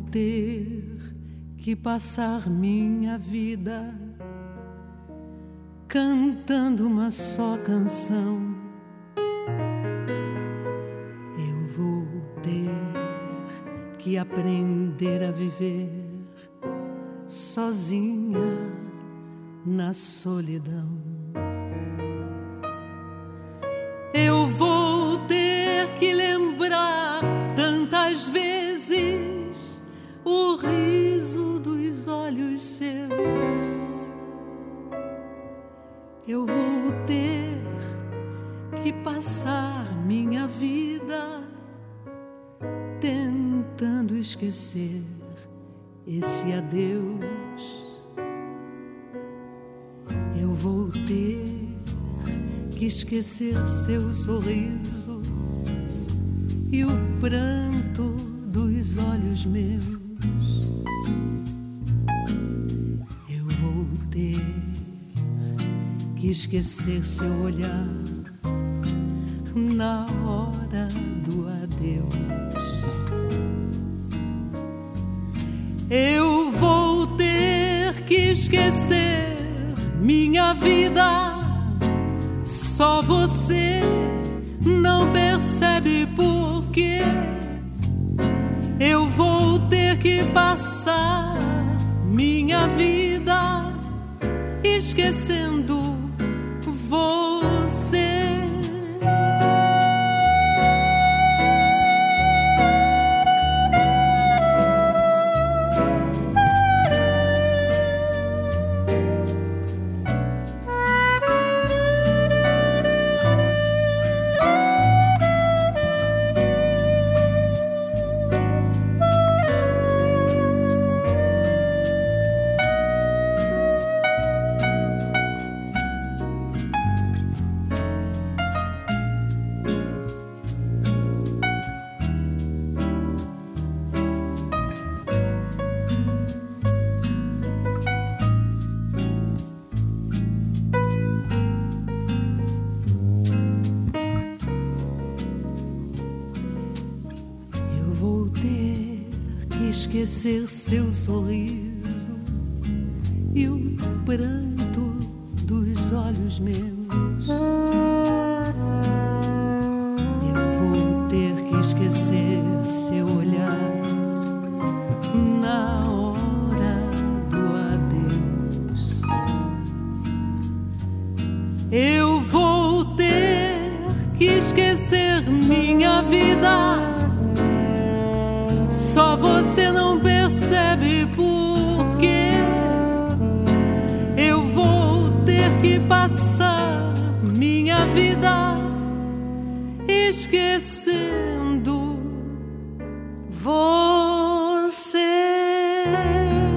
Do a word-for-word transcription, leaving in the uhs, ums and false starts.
ter que passar minha vida cantando uma só canção. Eu vou ter que aprender a viver sozinha na solidão. Eu vou ter que lembrar tantas vezes o riso dos olhos seus. Eu vou ter que passar minha vida tentando esquecer esse adeus. Eu vou ter que esquecer seu sorriso e o pranto dos olhos meus. Eu vou ter que esquecer seu olhar na hora do adeus. Eu vou ter que esquecer minha vida. Só você não percebe por quê. Eu vou ter que passar minha vida esquecendo você. Esquecer seu sorriso e o pranto dos olhos meus. Eu vou ter que esquecer seu olhar na hora do adeus. Eu vou ter que esquecer minha vida. Só você não percebe por quê. Eu vou ter que passar minha vida esquecendo você.